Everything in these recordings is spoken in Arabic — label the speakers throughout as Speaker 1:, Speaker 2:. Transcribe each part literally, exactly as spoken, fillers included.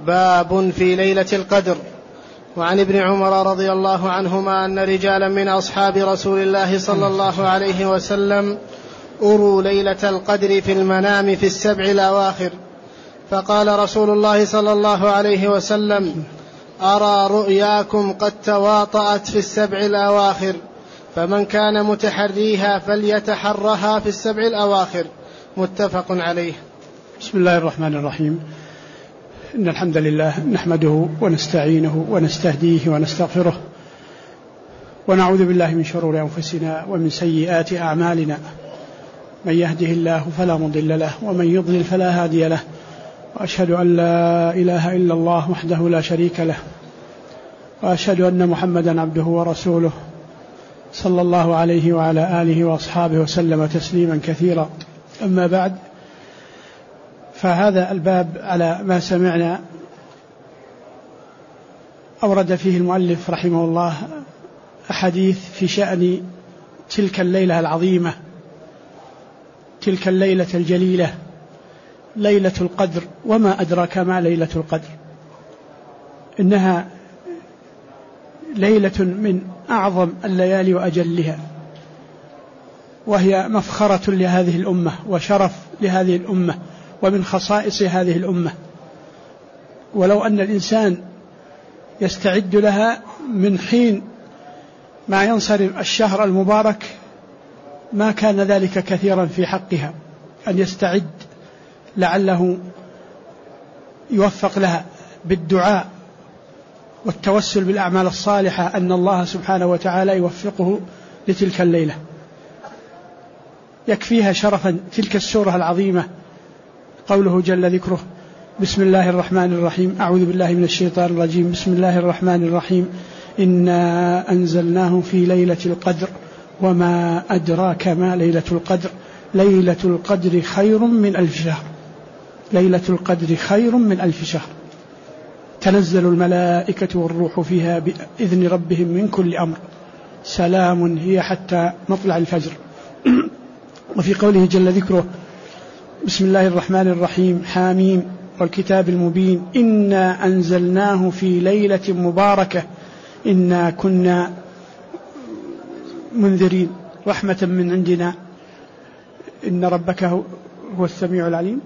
Speaker 1: باب في ليلة القدر. وعن ابن عمر رضي الله عنهما أن رجالا من أصحاب رسول الله صلى الله عليه وسلم أروا ليلة القدر في المنام في السبع الأواخر، فقال رسول الله صلى الله عليه وسلم: أرى رؤياكم قد تواطأت في السبع الأواخر، فمن كان متحريها فليتحرها في السبع الأواخر. متفق عليه.
Speaker 2: بسم الله الرحمن الرحيم. إن الحمد لله نحمده ونستعينه ونستهديه ونستغفره، ونعوذ بالله من شرور أنفسنا ومن سيئات أعمالنا، من يهده الله فلا مضل له ومن يضلل فلا هادي له، وأشهد أن لا إله إلا الله وحده لا شريك له، وأشهد أن محمدا عبده ورسوله صلى الله عليه وعلى آله وأصحابه وسلم تسليما كثيرا. أما بعد، فهذا الباب على ما سمعنا أورد فيه المؤلف رحمه الله أحاديث في شأن تلك الليلة العظيمة، تلك الليلة الجليلة، ليلة القدر. وما أدراك ما ليلة القدر؟ إنها ليلة من أعظم الليالي وأجلها، وهي مفخرة لهذه الأمة وشرف لهذه الأمة ومن خصائص هذه الأمة. ولو أن الإنسان يستعد لها من حين ما ينصرم الشهر المبارك ما كان ذلك كثيرا في حقها، أن يستعد لعله يوفق لها بالدعاء والتوسل بالأعمال الصالحة، أن الله سبحانه وتعالى يوفقه لتلك الليلة. يكفيها شرفا تلك السورة العظيمة قوله جل ذكره: بسم الله الرحمن الرحيم، أعوذ بالله من الشيطان الرجيم، بسم الله الرحمن الرحيم، إنا أنزلناه في ليلة القدر وما أدراك ما ليلة القدر، ليلة القدر خير من ألف شهر، ليلة القدر خير من ألف شهر، تنزل الملائكة والروح فيها بإذن ربهم من كل أمر، سلام هي حتى مطلع الفجر. وفي قوله جل ذكره: بسم الله الرحمن الرحيم، حاميم والكتاب المبين، إنا أنزلناه في ليلة مباركة إنا كنا منذرين رحمة من عندنا إن ربك هو السميع العليم.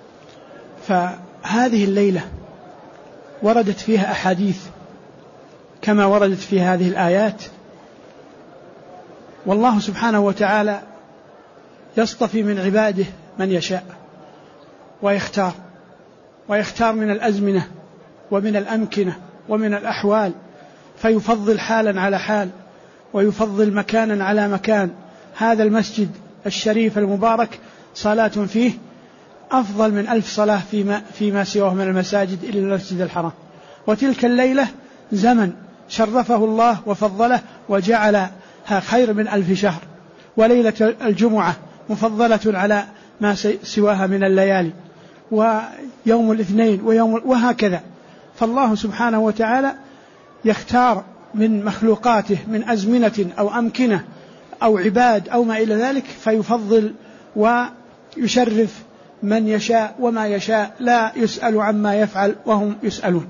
Speaker 2: فهذه الليلة وردت فيها أحاديث كما وردت في هذه الآيات، والله سبحانه وتعالى يصطفي من عباده من يشاء ويختار، ويختار من الأزمنة ومن الأمكنة ومن الأحوال، فيفضل حالا على حال ويفضل مكانا على مكان. هذا المسجد الشريف المبارك صلاة فيه أفضل من ألف صلاة فيما, فيما سواه من المساجد إلى المسجد الحرام. وتلك الليلة زمن شرفه الله وفضله وجعلها خير من ألف شهر. وليلة الجمعة مفضلة على ما سواها من الليالي، ويوم الاثنين ويوم وهكذا. فالله سبحانه وتعالى يختار من مخلوقاته من أزمنة أو أمكنة أو عباد أو ما إلى ذلك، فيفضل ويشرف من يشاء وما يشاء، لا يسأل عما يفعل وهم يسألون.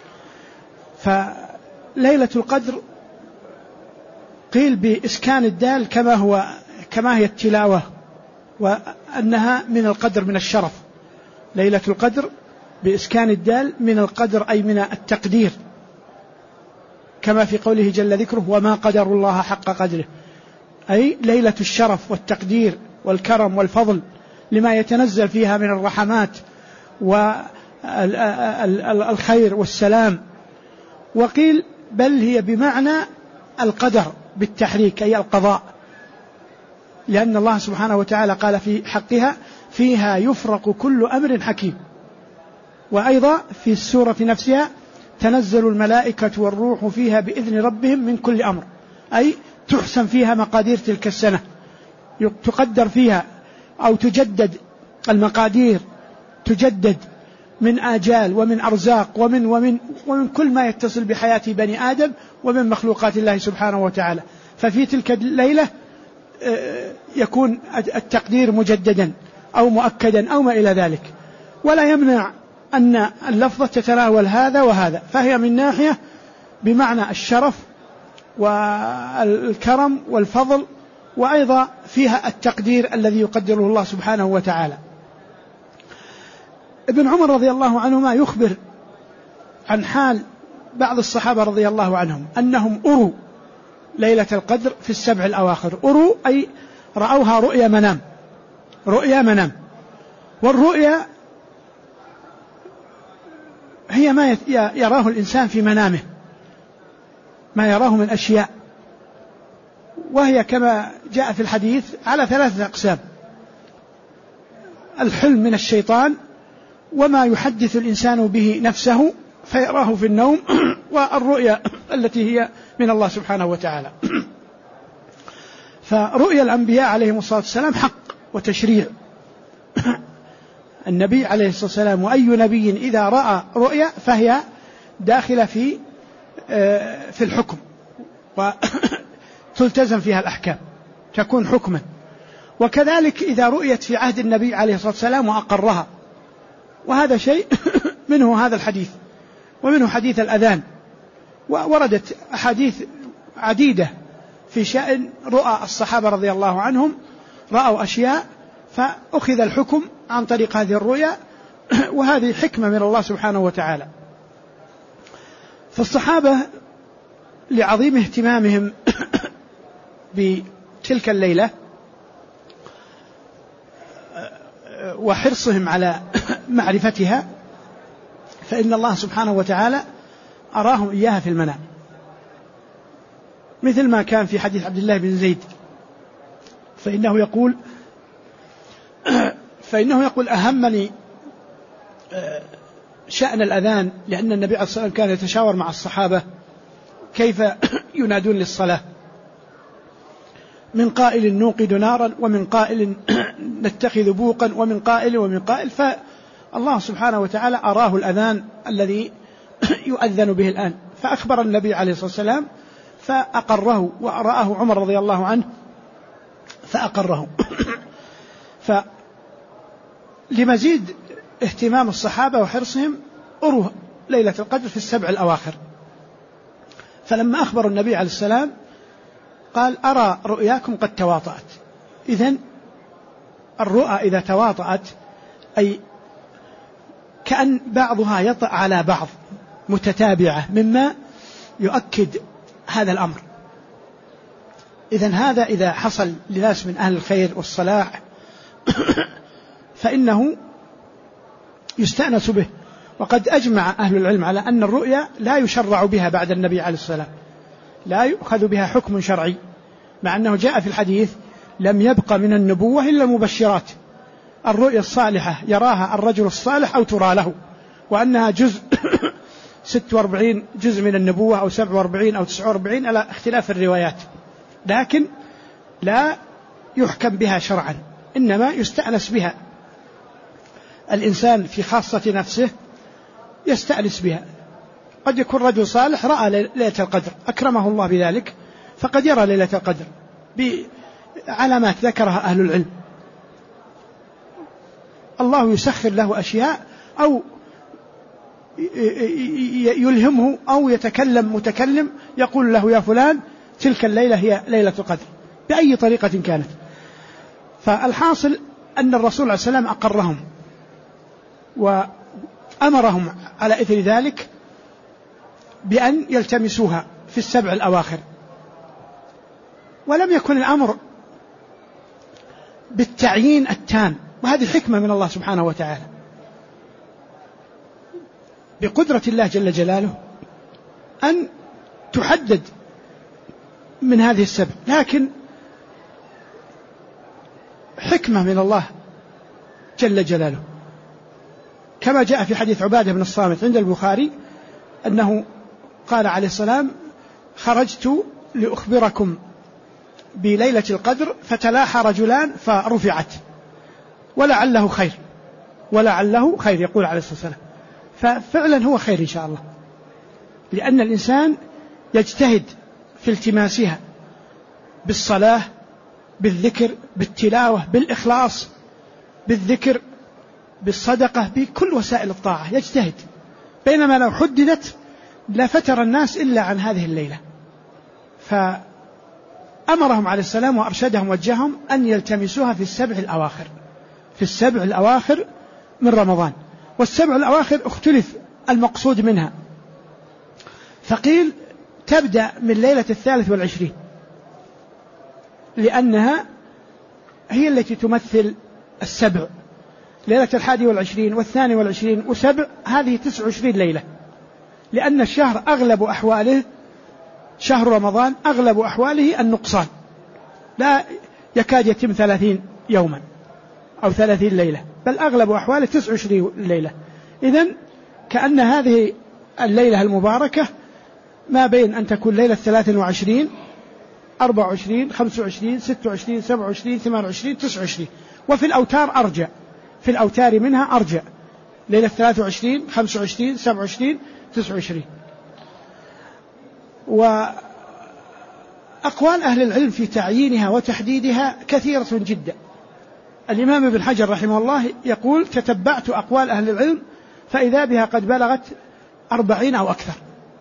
Speaker 2: فليلة القدر قيل بإسكان الدال كما هو كما هي التلاوة، وأنها من القدر من الشرف. ليلة القدر بإسكان الدال من القدر أي من التقدير، كما في قوله جل ذكره: وما قدر الله حق قدره، أي ليلة الشرف والتقدير والكرم والفضل لما يتنزل فيها من الرحمات والخير والسلام. وقيل بل هي بمعنى القدر بالتحريك أي القضاء، لأن الله سبحانه وتعالى قال في حقها: فيها يفرق كل أمر حكيم. وأيضا في السورة نفسها: تنزل الملائكة والروح فيها بإذن ربهم من كل أمر، أي تحسن فيها مقادير تلك السنة، تقدر فيها أو تجدد المقادير، تجدد من آجال ومن أرزاق ومن, ومن, ومن كل ما يتصل بحياة بني آدم ومن مخلوقات الله سبحانه وتعالى. ففي تلك الليلة يكون التقدير مجددا أو مؤكدا أو ما إلى ذلك. ولا يمنع أن اللفظة تتناول هذا وهذا، فهي من ناحية بمعنى الشرف والكرم والفضل، وأيضا فيها التقدير الذي يقدره الله سبحانه وتعالى. ابن عمر رضي الله عنهما يخبر عن حال بعض الصحابة رضي الله عنهم أنهم أروا ليلة القدر في السبع الأواخر. أروا أي رأوها رؤيا منام، رؤيا منام. والرؤيا هي ما يراه الإنسان في منامه، ما يراه من أشياء، وهي كما جاء في الحديث على ثلاثة أقسام: الحلم من الشيطان، وما يحدث الإنسان به نفسه فيراه في النوم، والرؤيا التي هي من الله سبحانه وتعالى. فرؤيا الأنبياء عليهم الصلاة والسلام حق وتشريع. النبي عليه الصلاة والسلام وأي نبي إذا رأى رؤيا فهي داخلة في في الحكم، وتلتزم فيها الأحكام، تكون حكما. وكذلك إذا رؤيت في عهد النبي عليه الصلاة والسلام وأقرها، وهذا شيء منه هذا الحديث، ومنه حديث الأذان. ووردت أحاديث عديدة في شأن رؤى الصحابة رضي الله عنهم، رأوا أشياء فأخذ الحكم عن طريق هذه الرؤيا، وهذه حكمة من الله سبحانه وتعالى. فالصحابة لعظيم اهتمامهم بتلك الليلة وحرصهم على معرفتها، فإن الله سبحانه وتعالى أراهم إياها في المنام، مثل ما كان في حديث عبد الله بن زيد، فإنه يقول فإنه يقول أهمني شأن الأذان، لأن النبي عليه الصلاة والسلام كان يتشاور مع الصحابة كيف ينادون للصلاة، من قائل نوقد نارا، ومن قائل نتخذ بوقا، ومن قائل ومن قائل. فالله سبحانه وتعالى أراه الأذان الذي يؤذن به الآن، فأخبر النبي عليه الصلاة والسلام فأقره، ورآه عمر رضي الله عنه فأقره. فلمزيد اهتمام الصحابة وحرصهم أروا ليلة القدر في السبع الأواخر. فلما أخبر النبي عليه السلام قال: أرى رؤياكم قد تواطأت. إذن الرؤى إذا تواطأت أي كأن بعضها يطأ على بعض متتابعة، مما يؤكد هذا الأمر. إذن هذا إذا حصل لناس من أهل الخير والصلاح فإنه يستأنس به. وقد أجمع أهل العلم على أن الرؤيا لا يشرع بها بعد النبي عليه السلام، لا يؤخذ بها حكم شرعي، مع أنه جاء في الحديث: لم يبق من النبوة إلا المبشرات. الرؤيا الصالحة يراها الرجل الصالح أو ترى له، وأنها جزء ست واربعين جزء من النبوة، أو سبع واربعين أو تسع واربعين على اختلاف الروايات، لكن لا يحكم بها شرعا، إنما يستأنس بها. الإنسان في خاصة نفسه يستأنس بها. قد يكون رجل صالح رأى ليلة القدر، أكرمه الله بذلك، فقد يرى ليلة القدر بعلامات ذكرها أهل العلم. الله يسخر له أشياء، أو يلهمه، أو يتكلم متكلم يقول له: يا فلان تلك الليلة هي ليلة القدر، بأي طريقة كانت. فالحاصل أن الرسول عليه السلام أقرهم وأمرهم على إثر ذلك بأن يلتمسوها في السبع الأواخر. ولم يكن الأمر بالتعيين التام، وهذه حكمة من الله سبحانه وتعالى، بقدرة الله جل جلاله أن تحدد من هذه السبع، لكن حكمة من الله جل جلاله، كما جاء في حديث عبادة بن الصامت عند البخاري أنه قال عليه السلام: خرجت لأخبركم بليلة القدر فتلاحى رجلان فرفعت، ولعله خير، ولعله خير، يقول عليه الصلاة والسلام. ففعلا هو خير إن شاء الله، لأن الإنسان يجتهد في التماسها بالصلاة، بالذكر، بالتلاوة، بالإخلاص، بالذكر، بالصدقة بكل وسائل الطاعة، يجتهد، بينما لو حددت لا فتر الناس إلا عن هذه الليلة. فأمرهم عليه السلام وأرشدهم وجههم أن يلتمسوها في السبع الأواخر، في السبع الأواخر من رمضان. والسبع الأواخر اختلف المقصود منها، فقيل تبدأ من ليلة الثالث والعشرين، لأنها هي التي تمثل السبع. ليلة الحادي والعشرين والثاني والعشرين وسبع، هذه تسع وعشرين ليلة، لأن الشهر أغلب أحواله، شهر رمضان أغلب أحواله النقصان، لا يكاد يتم ثلاثين يوما أو ثلاثين ليلة، بل أغلب أحواله تسع وعشرين ليلة. إذن كأن هذه الليلة المباركة ما بين أن تكون ليلة ثلاث وعشرين، أربع وعشرين، خمس وعشرين، ست وعشرين، سبع وعشرين، ثمان وعشرين، تسع وعشرين. وفي الأوتار أرجع، في الأوتار منها أرجع، ليلة ثلاث وعشرين، خمس وعشرين، سبع وعشرين، تسع وعشرين. وأقوال أهل العلم في تعيينها وتحديدها كثيرة جدا. الإمام ابن حجر رحمه الله يقول: تتبعت أقوال أهل العلم فإذا بها قد بلغت أربعين أو أكثر.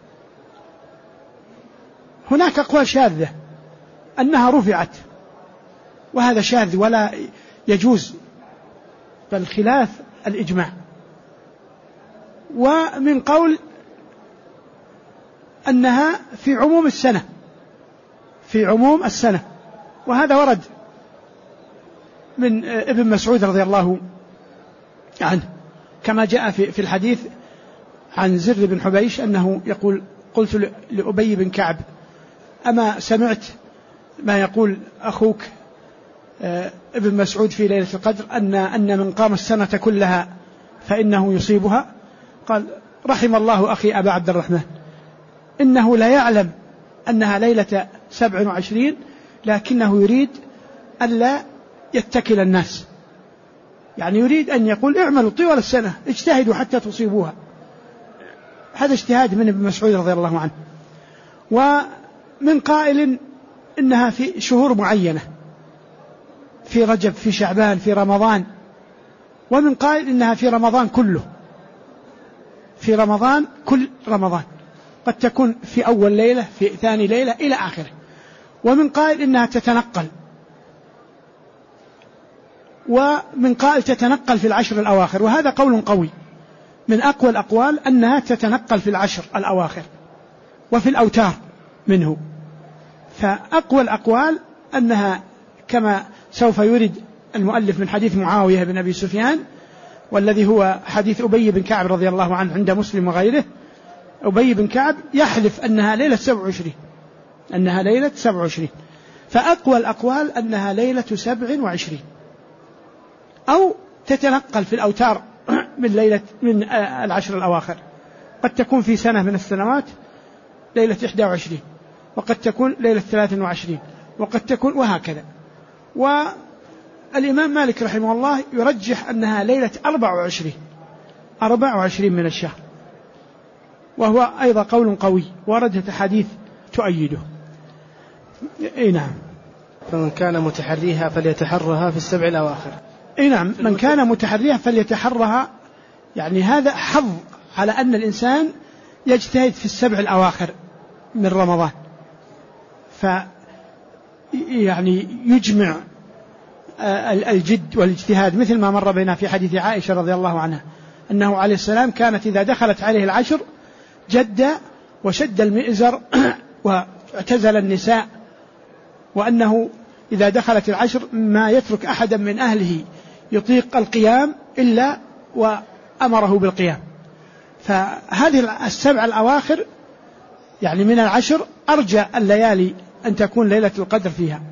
Speaker 2: هناك أقوال شاذة أنها رفعت، وهذا شاذ ولا يجوز، بل خلاف الإجماع. ومن قول أنها في عموم السنة، في عموم السنة، وهذا ورد من ابن مسعود رضي الله عنه، كما جاء في في الحديث عن زر بن حبيش أنه يقول: قلت لأبي بن كعب: أما سمعت ما يقول أخوك ابن مسعود في ليلة القدر أن أن من قام السنة كلها فإنه يصيبها؟ قال: رحم الله أخي أبا عبد الرحمن، إنه لا يعلم أنها ليلة سبع وعشرين، لكنه يريد ألا يتكل الناس، يعني يريد أن يقول: اعملوا طوال السنة، اجتهدوا حتى تصيبوها. هذا اجتهاد من ابن مسعود رضي الله عنه. ومن قائل إنها في شهور معينة، في رجب، في شعبان، في رمضان. ومن قائل إنها في رمضان كله، في رمضان كل رمضان، قد تكون في أول ليلة، في ثاني ليلة، إلى آخره. ومن قائل إنها تتنقل، ومن قائل تتنقل في العشر الأواخر، وهذا قول قوي من أقوى الأقوال أنها تتنقل في العشر الأواخر وفي الأوتار منه. فأقوى الأقوال أنها كما سوف يرد المؤلف من حديث معاوية بن أبي سفيان، والذي هو حديث أبي بن كعب رضي الله عنه عند مسلم وغيره. أبي بن كعب يحلف أنها ليلة سبع وعشرين، أنها ليلة سبع وعشرين. فأقوى الأقوال أنها ليلة سبع وعشرين، أو تتنقل في الأوتار من ليلة من العشر الأواخر. قد تكون في سنة من السنوات ليلة إحدى وعشرين، وقد تكون ليلة ثلاث وعشرين، وقد تكون، وهكذا. والإمام مالك رحمه الله يرجح أنها ليلة أربع وعشرين، أربع وعشرين من الشهر، وهو أيضا قول قوي وردت حديث تؤيده. إيه نعم.
Speaker 1: فمن كان متحريها فليتحرها في السبع الأواخر.
Speaker 2: إيه نعم، من كان متحريها فليتحرها، يعني هذا حظ على أن الإنسان يجتهد في السبع الأواخر من رمضان، ف يعني يجمع الجد والاجتهاد، مثل ما مر بنا في حديث عائشة رضي الله عنها أنه عليه السلام كانت إذا دخلت عليه العشر جد وشد المئزر واعتزل النساء، وأنه إذا دخلت العشر ما يترك أحدا من أهله يطيق القيام إلا وأمره بالقيام. فهذه السبع الأواخر يعني من العشر أرجى الليالي أن تكون ليلة القدر فيها.